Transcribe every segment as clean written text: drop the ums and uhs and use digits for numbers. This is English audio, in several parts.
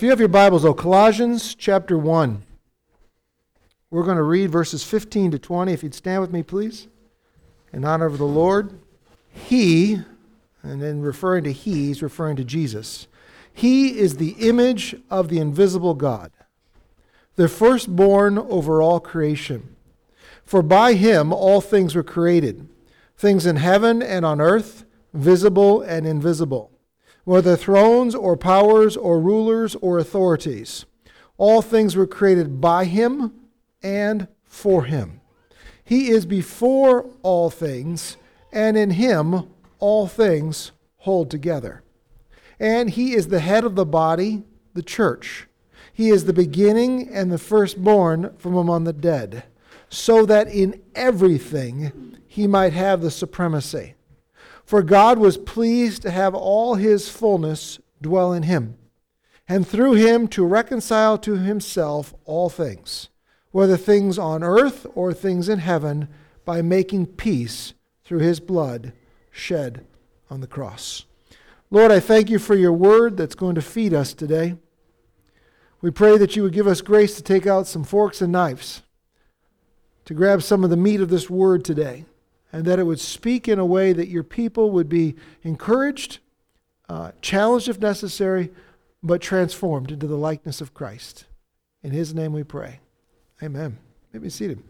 If you have your Bibles, Colossians chapter 1. We're going to read verses 15 to 20. If you'd stand with me, please. In honor of the Lord. He, and then referring to he, he's referring to Jesus. He is the image of the invisible God, the firstborn over all creation. For by him all things were created, things in heaven and on earth, visible and invisible, whether thrones or powers or rulers or authorities. All things were created by him and for him. He is before all things, and in him all things hold together. And he is the head of the body, the church. He is the beginning and the firstborn from among the dead, so that in everything he might have the supremacy. For God was pleased to have all his fullness dwell in him, and through him to reconcile to himself all things, whether things on earth or things in heaven, by making peace through his blood shed on the cross. Lord, I thank you for your word that's going to feed us today. We pray that you would give us grace to take out some forks and knives, to grab some of the meat of this word today, and that it would speak in a way that your people would be encouraged, challenged if necessary, but transformed into the likeness of Christ. In his name we pray. Amen. You may be seated.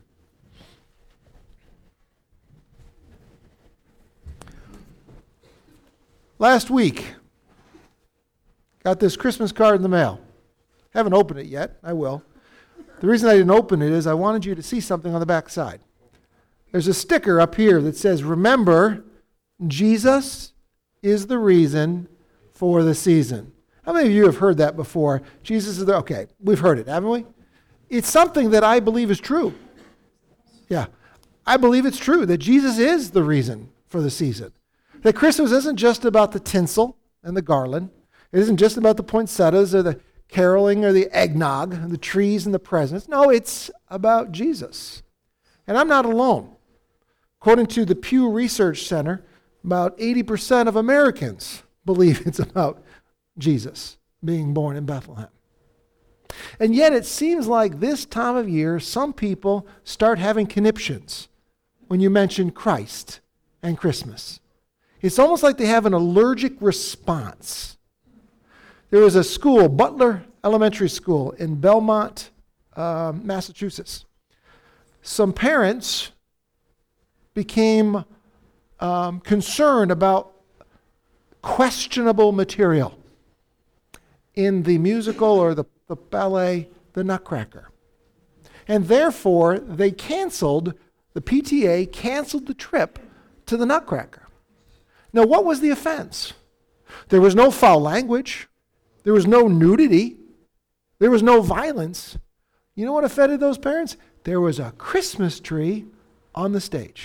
Last week, got this Christmas card in the mail. Haven't opened it yet. I will. The reason I didn't open it is I wanted you to see something on the back side. There's a sticker up here that says, "Remember, Jesus is the reason for the season." How many of you have heard that before? Jesus is the... Okay, we've heard it, haven't we? It's something that I believe is true. Yeah, I believe it's true that Jesus is the reason for the season. That Christmas isn't just about the tinsel and the garland. It isn't just about the poinsettias or the caroling or the eggnog and the trees and the presents. No, it's about Jesus. And I'm not alone. According to the Pew Research Center, about 80% of Americans believe it's about Jesus being born in Bethlehem. And yet it seems like this time of year, some people start having conniptions when you mention Christ and Christmas. It's almost like they have an allergic response. There was a school, Butler Elementary School in Belmont, Massachusetts. Some parents became concerned about questionable material in the musical or the ballet, The Nutcracker. And therefore, they canceled, the PTA canceled the trip to the Nutcracker. Now, what was the offense? There was no foul language. There was no nudity. There was no violence. You know what offended those parents? There was a Christmas tree on the stage.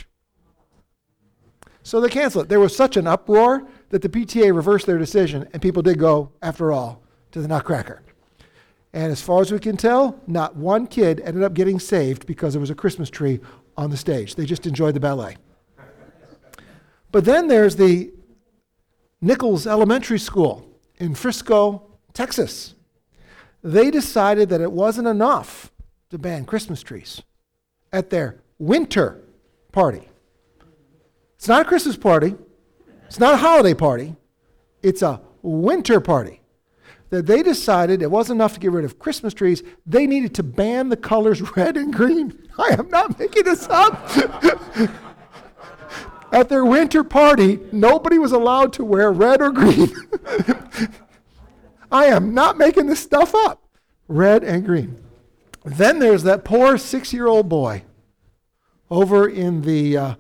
So they canceled it. There was such an uproar that the PTA reversed their decision, and people did go, after all, to the Nutcracker. And as far as we can tell, not one kid ended up getting saved because there was a Christmas tree on the stage. They just enjoyed the ballet. But then there's the Nichols Elementary School in Frisco, Texas. They decided that it wasn't enough to ban Christmas trees at their winter party. It's not a Christmas party. It's not a holiday party. It's a winter party. That they decided it wasn't enough to get rid of Christmas trees. They needed to ban the colors red and green. I am not making this up. At their winter party, nobody was allowed to wear red or green. I am not making this stuff up. Red and green. Then there's that poor 6-year-old boy over in the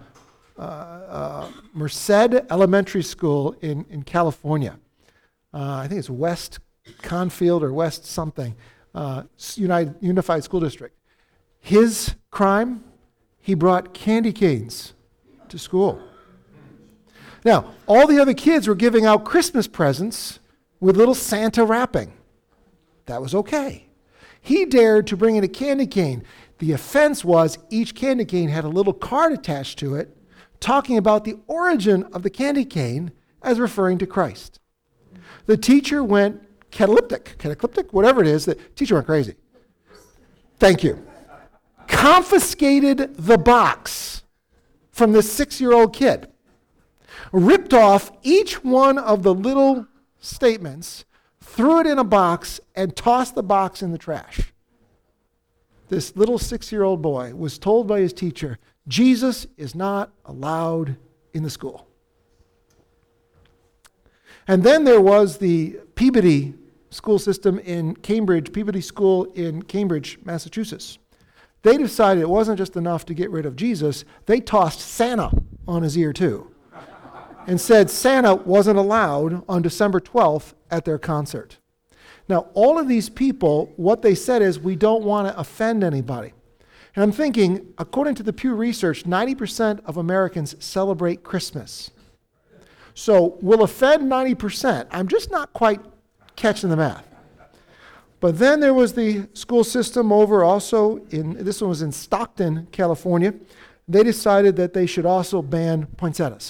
Merced Elementary School in California. I think it's West Confield or West something, Unified School District. His crime, he brought candy canes to school. Now, all the other kids were giving out Christmas presents with little Santa wrapping. That was okay. He dared to bring in a candy cane. The offense was each candy cane had a little card attached to it talking about the origin of the candy cane as referring to Christ. The teacher went cataleptic, whatever it is. The teacher went crazy. Thank you. Confiscated the box from this 6-year-old kid. Ripped off each one of the little statements, threw it in a box, and tossed the box in the trash. This little 6-year-old boy was told by his teacher, Jesus is not allowed in the school. And then there was the Peabody school system in Cambridge, Peabody School in Cambridge, Massachusetts. They decided it wasn't just enough to get rid of Jesus, they tossed Santa on his ear too, and said Santa wasn't allowed on December 12th at their concert. Now, all of these people, what they said is, we don't want to offend anybody. And I'm thinking, according to the Pew Research, 90% of Americans celebrate Christmas. So we'll offend 90%. I'm just not quite catching the math. But then there was the school system over also, this one was in Stockton, California. They decided that they should also ban poinsettias.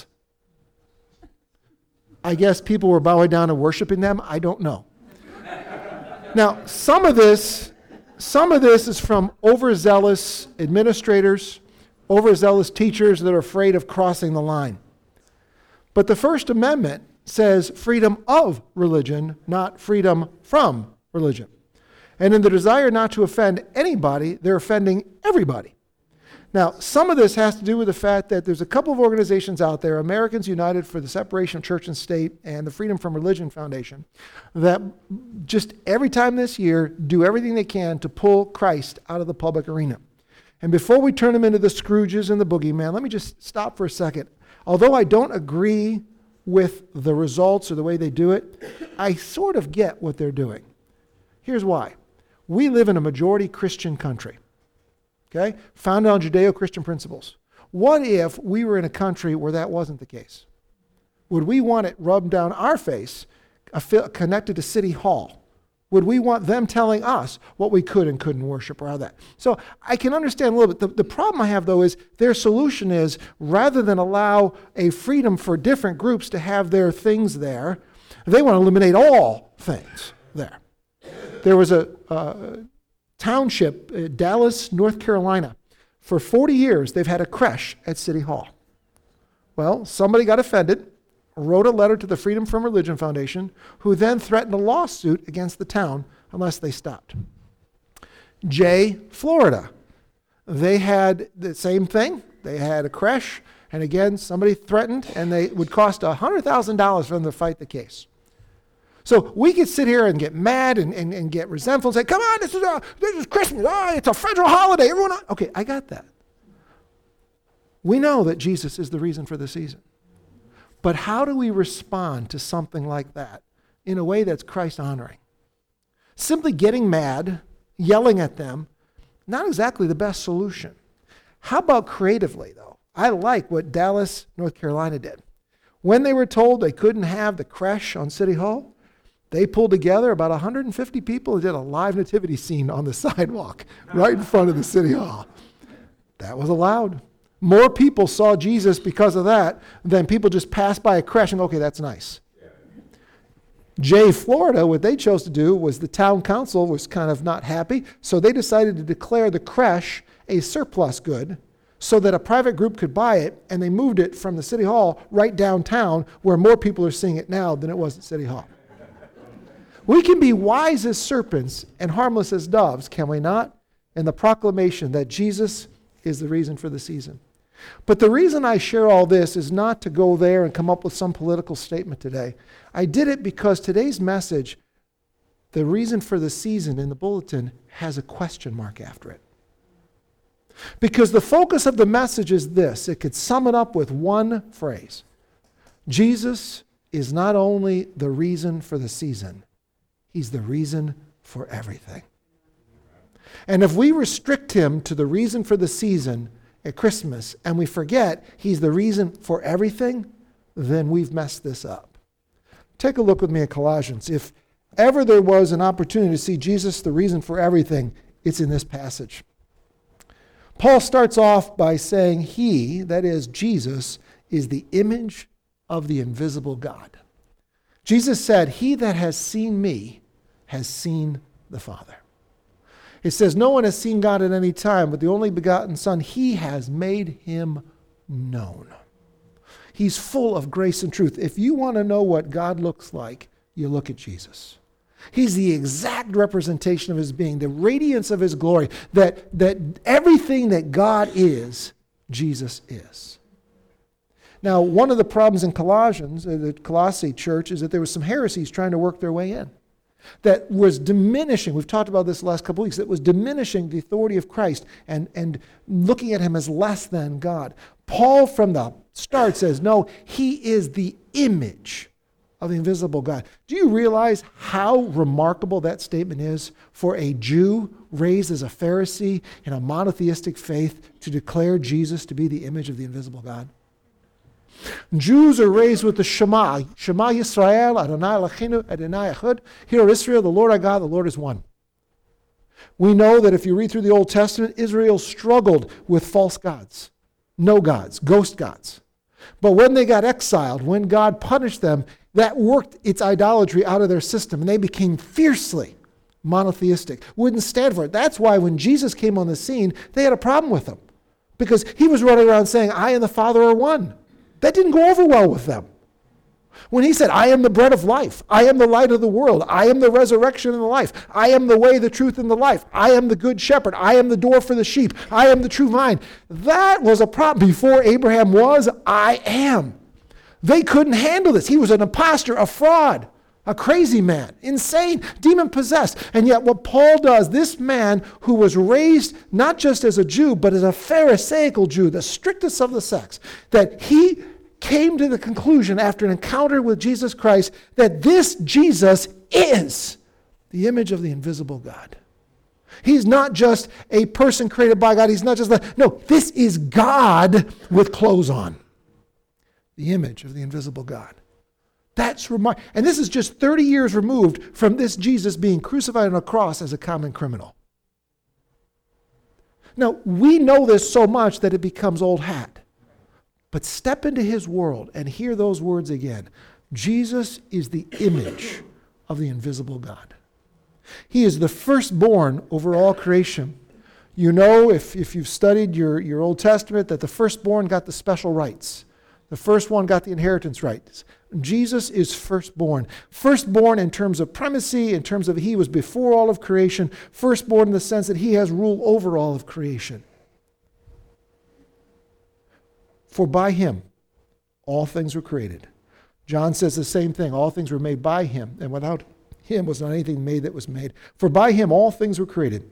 I guess people were bowing down and worshiping them. I don't know. Now, some of this is from overzealous administrators, overzealous teachers that are afraid of crossing the line. But the First Amendment says freedom of religion, not freedom from religion. And in the desire not to offend anybody, they're offending everybody. Now, some of this has to do with the fact that there's a couple of organizations out there, Americans United for the Separation of Church and State and the Freedom from Religion Foundation, that just every time this year do everything they can to pull Christ out of the public arena. And before we turn them into the Scrooges and the boogeyman, let me just stop for a second. Although I don't agree with the results or the way they do it, I sort of get what they're doing. Here's why. We live in a majority Christian country. Okay? Founded on Judeo-Christian principles. What if we were in a country where that wasn't the case? Would we want it rubbed down our face, connected to City Hall? Would we want them telling us what we could and couldn't worship or all that? So I can understand a little bit. The problem I have, though, is their solution is rather than allow a freedom for different groups to have their things there, they want to eliminate all things there. There was a township, Dallas, North Carolina. For 40 years, they've had a creche at City Hall. Well, somebody got offended, wrote a letter to the Freedom from Religion Foundation, who then threatened a lawsuit against the town unless they stopped. Florida. They had the same thing. They had a creche, and again, somebody threatened, and they would cost $100,000 for them to fight the case. So we could sit here and get mad and get resentful and say, come on, this is Christmas. Oh, it's a federal holiday. Everyone, okay, I got that. We know that Jesus is the reason for the season. But how do we respond to something like that in a way that's Christ-honoring? Simply getting mad, yelling at them, not exactly the best solution. How about creatively, though? I like what Dallas, North Carolina did. When they were told they couldn't have the creche on City Hall, they pulled together about 150 people and did a live nativity scene on the sidewalk right in front of the City Hall. That was allowed. More people saw Jesus because of that than people just passed by a creche and, okay, that's nice. Florida, what they chose to do was the town council was kind of not happy, so they decided to declare the creche a surplus good so that a private group could buy it, and they moved it from the City Hall right downtown where more people are seeing it now than it was at City Hall. We can be wise as serpents and harmless as doves, can we not? In the proclamation that Jesus is the reason for the season. But the reason I share all this is not to go there and come up with some political statement today. I did it because today's message, the reason for the season in the bulletin, has a question mark after it. Because the focus of the message is this. It could sum it up with one phrase. Jesus is not only the reason for the season, He's the reason for everything. And if we restrict Him to the reason for the season at Christmas and we forget He's the reason for everything, then we've messed this up. Take a look with me at Colossians. If ever there was an opportunity to see Jesus the reason for everything, it's in this passage. Paul starts off by saying He, that is Jesus, is the image of the invisible God. Jesus said, He that has seen me has seen the Father. It says, no one has seen God at any time, but the only begotten Son, he has made him known. He's full of grace and truth. If you want to know what God looks like, you look at Jesus. He's the exact representation of his being, the radiance of his glory, that everything that God is, Jesus is. Now, one of the problems in Colossians, the Colossae church, is that there was some heresies trying to work their way in that was diminishing, we've talked about this the last couple of weeks, that was diminishing the authority of Christ and looking at him as less than God. Paul from the start says, no, he is the image of the invisible God. Do you realize how remarkable that statement is for a Jew raised as a Pharisee in a monotheistic faith to declare Jesus to be the image of the invisible God? Jews are raised with the Shema. Shema Yisrael, Adonai Eloheinu, Adonai Echad. Hear Israel, the Lord our God, the Lord is one. We know that if you read through the Old Testament, Israel struggled with false gods, no gods, ghost gods. But when they got exiled, when God punished them, that worked its idolatry out of their system, and they became fiercely monotheistic, wouldn't stand for it. That's why when Jesus came on the scene, they had a problem with him, because he was running around saying, I and the Father are one. That didn't go over well with them. When he said, I am the bread of life, I am the light of the world, I am the resurrection and the life, I am the way, the truth, and the life, I am the good shepherd, I am the door for the sheep, I am the true vine. That was a problem. Before Abraham was, I am. They couldn't handle this. He was an imposter, a fraud, a crazy man, insane, demon-possessed. And yet what Paul does, this man who was raised not just as a Jew, but as a Pharisaical Jew, the strictest of the sects, that he came to the conclusion after an encounter with Jesus Christ that this Jesus is the image of the invisible God. He's not just a person created by God. He's not just no, this is God with clothes on. The image of the invisible God. That's remarkable. And this is just 30 years removed from this Jesus being crucified on a cross as a common criminal. Now, we know this so much that it becomes old hat. But step into his world and hear those words again. Jesus is the image of the invisible God. He is the firstborn over all creation. You know, if you've studied your Old Testament, that the firstborn got the special rights. The first one got the inheritance rights. Jesus is firstborn. Firstborn in terms of primacy, in terms of he was before all of creation. Firstborn in the sense that he has rule over all of creation. For by him, all things were created. John says the same thing. All things were made by him, and without him was not anything made that was made. For by him, all things were created.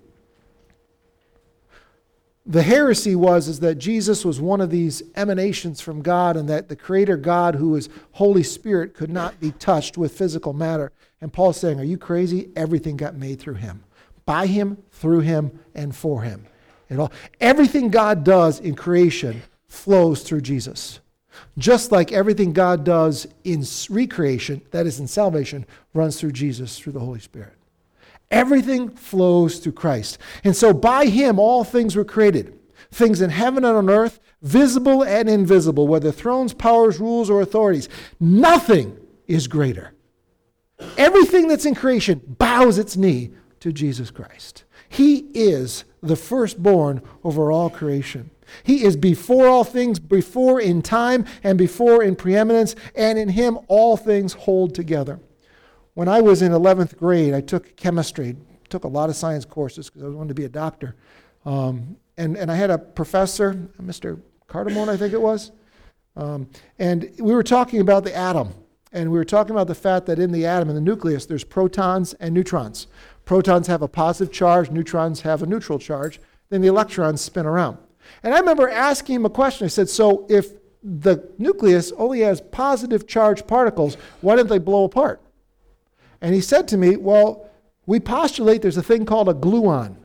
The heresy is that Jesus was one of these emanations from God, and that the Creator God, who is Holy Spirit, could not be touched with physical matter. And Paul's saying, are you crazy? Everything got made through him. By him, through him, and for him. Everything God does in creation flows through Jesus. Just like everything God does in recreation, that is in salvation, runs through Jesus, through the Holy Spirit. Everything flows through Christ. And so by him all things were created. Things in heaven and on earth, visible and invisible, whether thrones, powers, rules, or authorities. Nothing is greater. Everything that's in creation bows its knee to Jesus Christ. He is the firstborn over all creation. He is before all things, before in time, and before in preeminence, and in him all things hold together. When I was in 11th grade, I took chemistry, took a lot of science courses because I wanted to be a doctor. And I had a professor, Mr. Cardamone, I think it was, and we were talking about the atom. And we were talking about the fact that in the atom, in the nucleus, there's protons and neutrons. Protons have a positive charge, neutrons have a neutral charge. Then the electrons spin around. And I remember asking him a question. I said, so if the nucleus only has positive charged particles, why didn't they blow apart? And he said to me, well, we postulate there's a thing called a gluon.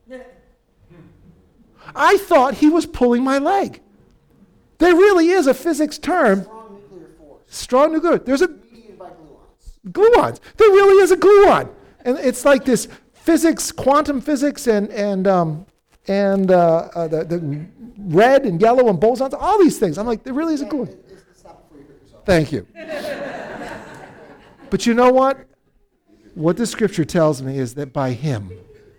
I thought he was pulling my leg. There really is a physics term. Strong nuclear force. Strong nuclear. There's a Mediated by gluons. gluons. There really is a gluon. And it's like this physics, quantum physics, and the red and yellow and bosons, all these things. I'm like, there really is a gluon. Stop before you hurt yourself. Thank you. But you know what? What the scripture tells me is that by him,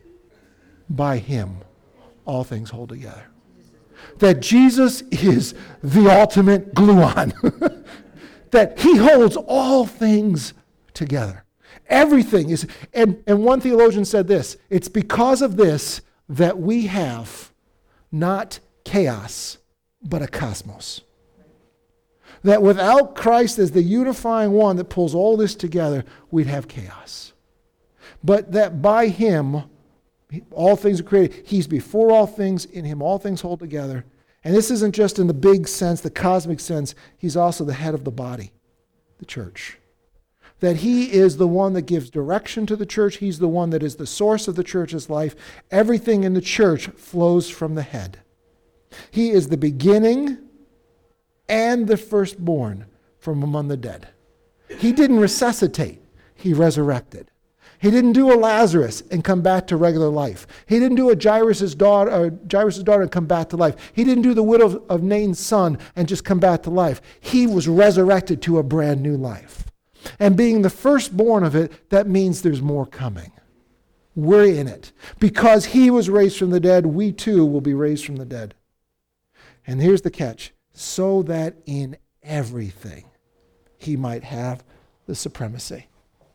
all things hold together. That Jesus is the ultimate gluon. That he holds all things together. Everything is, and one theologian said this, it's because of this that we have not chaos, but a cosmos. That without Christ as the unifying one that pulls all this together, we'd have chaos. But that by him, all things are created. He's before all things. In him, all things hold together. And this isn't just in the big sense, the cosmic sense. He's also the head of the body, the church. That he is the one that gives direction to the church. He's the one that is the source of the church's life. Everything in the church flows from the head. He is the beginning and the firstborn from among the dead. He didn't resuscitate. He resurrected. He didn't do a Lazarus and come back to regular life. He didn't do a Jairus' daughter and come back to life. He didn't do the widow of Nain's son and just come back to life. He was resurrected to a brand new life. And being the firstborn of it, that means there's more coming. We're in it. Because he was raised from the dead, we too will be raised from the dead. And here's the catch. So that in everything he might have the supremacy.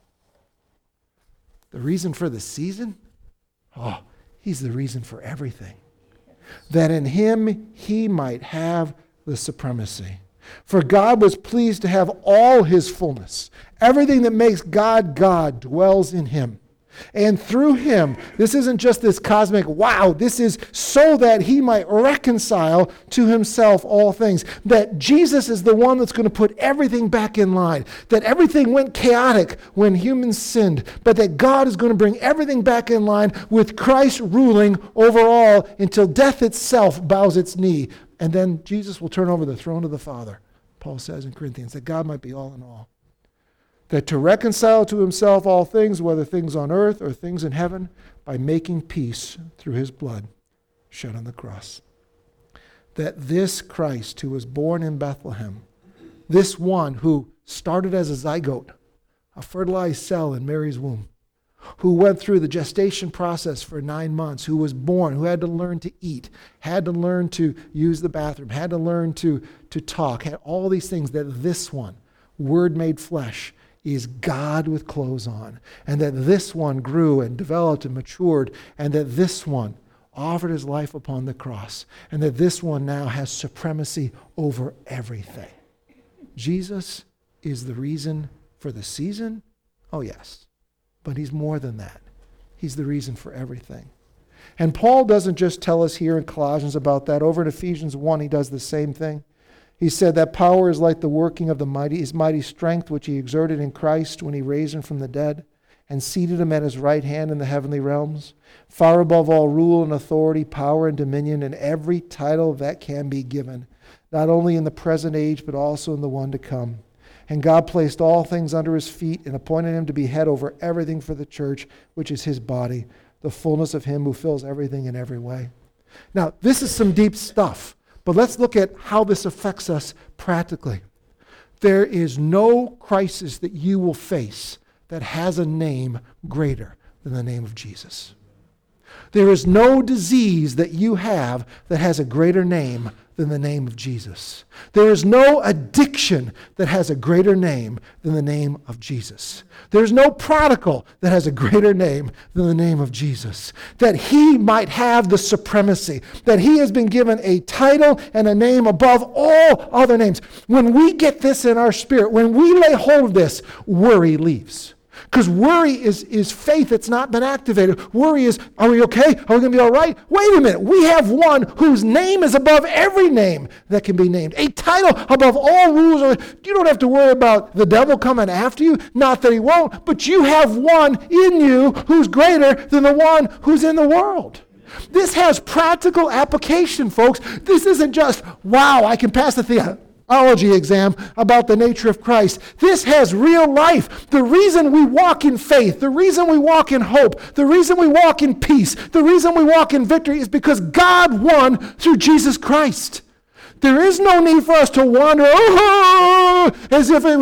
The reason for the season? Oh, he's the reason for everything. That in him he might have the supremacy. For God was pleased to have all his fullness. Everything that makes God God dwells in him. And through him, this isn't just this cosmic, wow, this is so that he might reconcile to himself all things. That Jesus is the one that's going to put everything back in line. That everything went chaotic when humans sinned. But that God is going to bring everything back in line with Christ ruling over all until death itself bows its knee. And then Jesus will turn over the throne of the Father, Paul says in Corinthians, that God might be all in all. That to reconcile to himself all things, whether things on earth or things in heaven, by making peace through his blood shed on the cross. That this Christ who was born in Bethlehem, this one who started as a zygote, a fertilized cell in Mary's womb, who went through the gestation process for 9 months, who was born, who had to learn to eat, had to learn to use the bathroom, had to learn to talk, had all these things, that this one, Word made flesh, is God with clothes on. And that this one grew and developed and matured, and that this one offered his life upon the cross, and that this one now has supremacy over everything. Jesus is the reason for the season? Oh yes. But he's more than that. He's the reason for everything. And Paul doesn't just tell us here in Colossians about that. Over in Ephesians 1, he does the same thing. He said that power is like the working of his mighty strength, which he exerted in Christ when he raised him from the dead and seated him at his right hand in the heavenly realms, far above all rule and authority, power and dominion, and every title that can be given, not only in the present age, but also in the one to come. And God placed all things under his feet and appointed him to be head over everything for the church, which is his body, the fullness of him who fills everything in every way. Now, this is some deep stuff, but let's look at how this affects us practically. There is no crisis that you will face that has a name greater than the name of Jesus. There is no disease that you have that has a greater name than the name of Jesus. There is no addiction that has a greater name than the name of Jesus. There's no prodigal that has a greater name than the name of Jesus. That he might have the supremacy, that he has been given a title and a name above all other names. When we get this in our spirit, when we lay hold of this, worry leaves. Because worry is faith that's not been activated. Worry is, are we okay? Are we going to be all right? Wait a minute. We have one whose name is above every name that can be named. A title above all rules. You don't have to worry about the devil coming after you. Not that he won't. But you have one in you who's greater than the one who's in the world. This has practical application, folks. This isn't just, wow, I can pass the theology exam about the nature of Christ. This has real life. The reason we walk in faith, the reason we walk in hope, the reason we walk in peace, the reason we walk in victory is because God won through Jesus Christ. There is no need for us to wander as if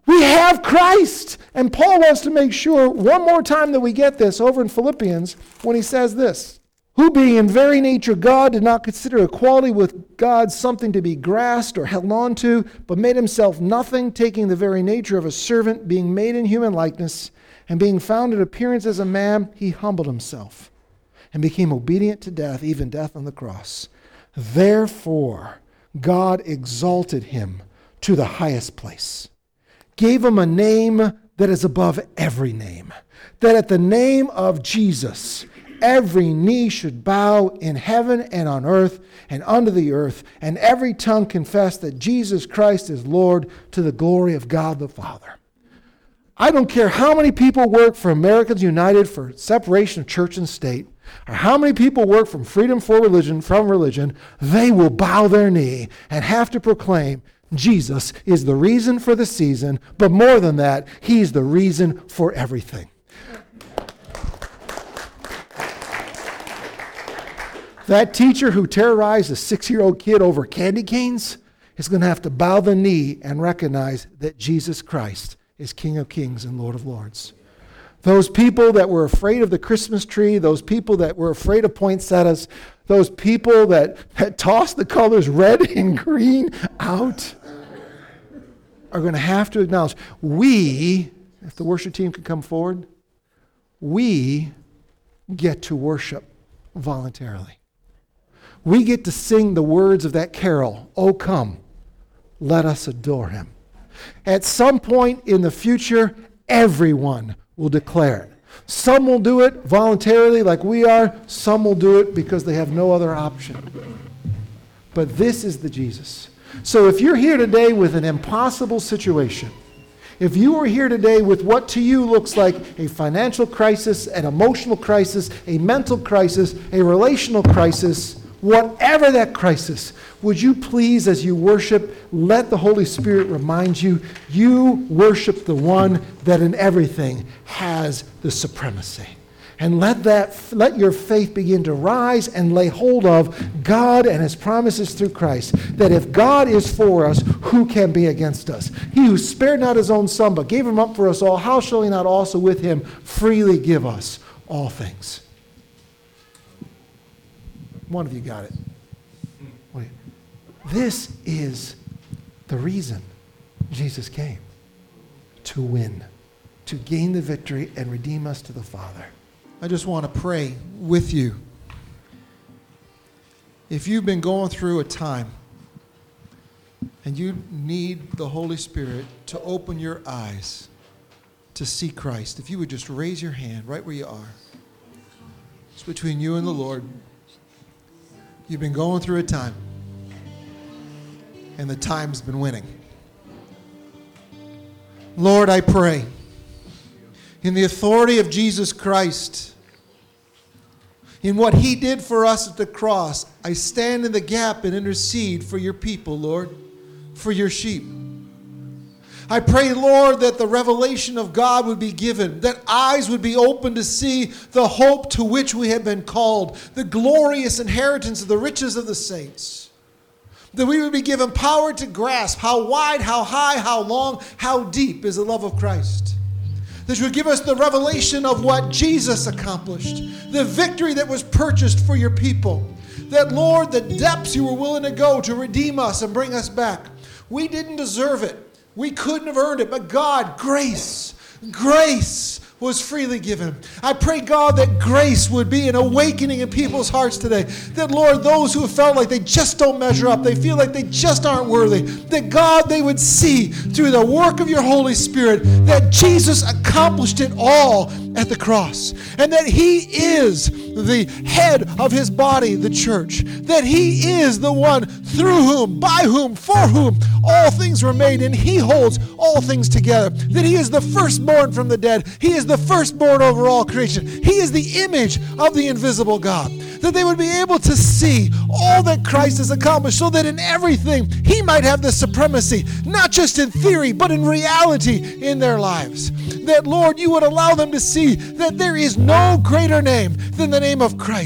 We have Christ. And Paul wants to make sure one more time that we get this over in Philippians when he says this. Who being in very nature God did not consider equality with God something to be grasped or held on to, but made himself nothing, taking the very nature of a servant, being made in human likeness, and being found in appearance as a man, he humbled himself and became obedient to death, even death on the cross. Therefore, God exalted him to the highest place, gave him a name that is above every name, that at the name of Jesus, every knee should bow in heaven and on earth and under the earth, and every tongue confess that Jesus Christ is Lord, to the glory of God the Father. I don't care how many people work for Americans United for separation of church and state, or how many people work from freedom from religion, they will bow their knee and have to proclaim Jesus is the reason for the season, but more than that, he's the reason for everything. That teacher who terrorized a 6-year-old kid over candy canes is going to have to bow the knee and recognize that Jesus Christ is King of Kings and Lord of Lords. Those people that were afraid of the Christmas tree, those people that were afraid of poinsettias, those people that tossed the colors red and green out are going to have to acknowledge, we, if the worship team could come forward, we get to worship voluntarily. We get to sing the words of that carol, "Oh come, let us adore him." At some point in the future, everyone will declare it. Some will do it voluntarily like we are. Some will do it because they have no other option. But this is the Jesus. So if you're here today with an impossible situation, if you are here today with what to you looks like a financial crisis, an emotional crisis, a mental crisis, a relational crisis, whatever that crisis, would you please, as you worship, let the Holy Spirit remind you, you worship the one that in everything has the supremacy. And let your faith begin to rise and lay hold of God and his promises through Christ, that if God is for us, who can be against us? He who spared not his own son, but gave him up for us all, how shall he not also with him freely give us all things? One of you got it. Wait. This is the reason Jesus came. To win. To gain the victory and redeem us to the Father. I just want to pray with you. If you've been going through a time and you need the Holy Spirit to open your eyes to see Christ, if you would just raise your hand right where you are. It's between you and the Lord. You've been going through a time, and the time's been winning. Lord, I pray, in the authority of Jesus Christ, in what he did for us at the cross, I stand in the gap and intercede for your people, Lord, for your sheep. I pray, Lord, that the revelation of God would be given, that eyes would be open to see the hope to which we have been called, the glorious inheritance of the riches of the saints, that we would be given power to grasp how wide, how high, how long, how deep is the love of Christ. That you would give us the revelation of what Jesus accomplished, the victory that was purchased for your people. That, Lord, the depths you were willing to go to redeem us and bring us back. We didn't deserve it. We couldn't have earned it, but God, grace was freely given. I pray, God, that grace would be an awakening in people's hearts today. That, Lord, those who have felt like they just don't measure up, they feel like they just aren't worthy, that, God, they would see through the work of your Holy Spirit that Jesus accomplished it all at the cross, and that he is the head of his body, the church, that he is the one through whom, by whom, for whom all things were made, and he holds all things together, that he is the firstborn from the dead, he is the firstborn over all creation, he is the image of the invisible God, that they would be able to see all that Christ has accomplished, so that in everything he might have the supremacy, not just in theory, but in reality in their lives. That, Lord, you would allow them to see that there is no greater name than the name of Christ.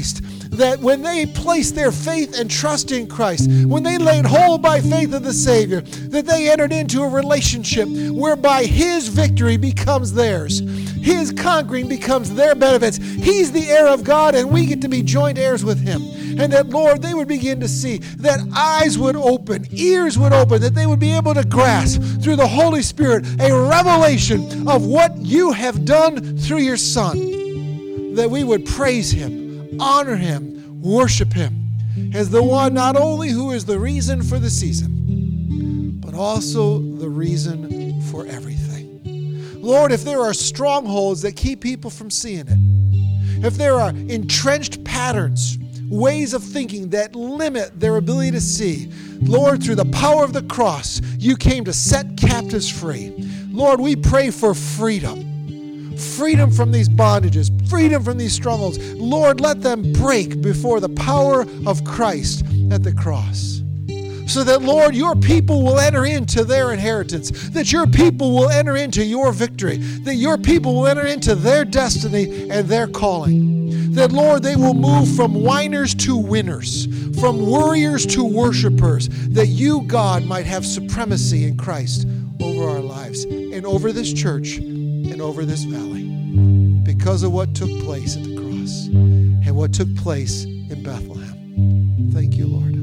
that when they placed their faith and trust in Christ, when they laid hold by faith of the Savior, that they entered into a relationship whereby His victory becomes theirs. His conquering becomes their benefits. He's the heir of God, and we get to be joint heirs with Him. And that, Lord, they would begin to see, that eyes would open, ears would open, that they would be able to grasp through the Holy Spirit a revelation of what you have done through your Son, that we would praise Him, honor Him, worship Him as the one not only who is the reason for the season, but also the reason for everything. Lord, if there are strongholds that keep people from seeing it, if there are entrenched patterns, ways of thinking that limit their ability to see, Lord, through the power of the cross, you came to set captives free. Lord, we pray for freedom. Freedom from these bondages, freedom from these strongholds. Lord, let them break before the power of Christ at the cross. So that, Lord, your people will enter into their inheritance, that your people will enter into your victory, that your people will enter into their destiny and their calling. That, Lord, they will move from whiners to winners, from worriers to worshipers, that you, God, might have supremacy in Christ over our lives and over this church and over this valley because of what took place at the cross and what took place in Bethlehem. Thank you, Lord.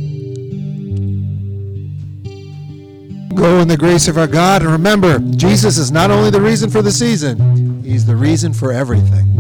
Go in the grace of our God, and remember, Jesus is not only the reason for the season, He's the reason for everything.